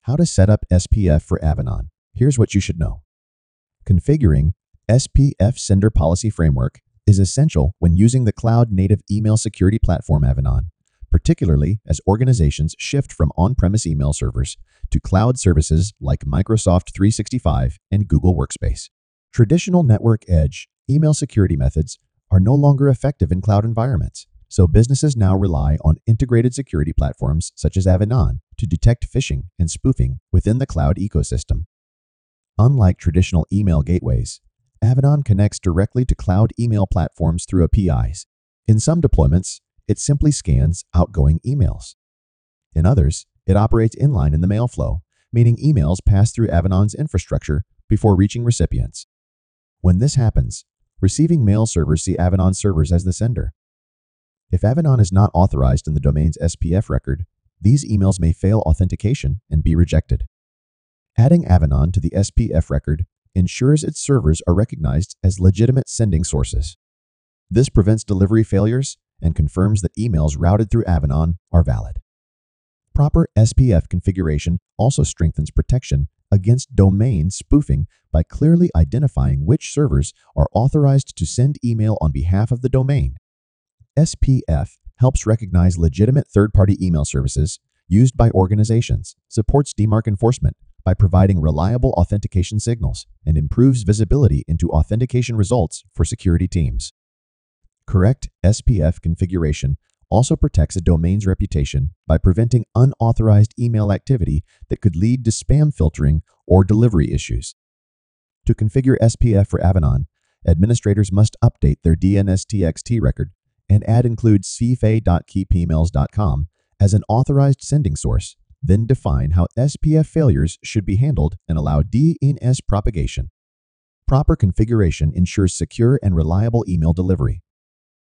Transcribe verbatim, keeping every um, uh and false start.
How to set up S P F for Avanan. Here's what you should know. Configuring S P F Sender Policy Framework is essential when using the cloud-native email security platform Avanan, particularly as organizations shift from on-premise email servers to cloud services like Microsoft three sixty-five and Google Workspace. Traditional network edge email security methods are no longer effective in cloud environments, so businesses now rely on integrated security platforms such as Avanan to detect phishing and spoofing within the cloud ecosystem. Unlike traditional email gateways, Avanan connects directly to cloud email platforms through A P Is. In some deployments, it simply scans outgoing emails. In others, it operates inline in the mail flow, meaning emails pass through Avanan's infrastructure before reaching recipients. When this happens, receiving mail servers see Avanan servers as the sender. If Avanan is not authorized in the domain's S P F record, these emails may fail authentication and be rejected. Adding Avanan to the S P F record ensures its servers are recognized as legitimate sending sources. This prevents delivery failures and confirms that emails routed through Avanan are valid. Proper S P F configuration also strengthens protection against domain spoofing by clearly identifying which servers are authorized to send email on behalf of the domain. S P F helps recognize legitimate third-party email services used by organizations, supports D MARC enforcement by providing reliable authentication signals, and improves visibility into authentication results for security teams. Correct S P F configuration also protects a domain's reputation by preventing unauthorized email activity that could lead to spam filtering or delivery issues. To configure S P F for Avanan, administrators must update their D N S T X T record and add include c f a dot keep emails dot com as an authorized sending source, then define how S P F failures should be handled and allow D N S propagation. Proper configuration ensures secure and reliable email delivery.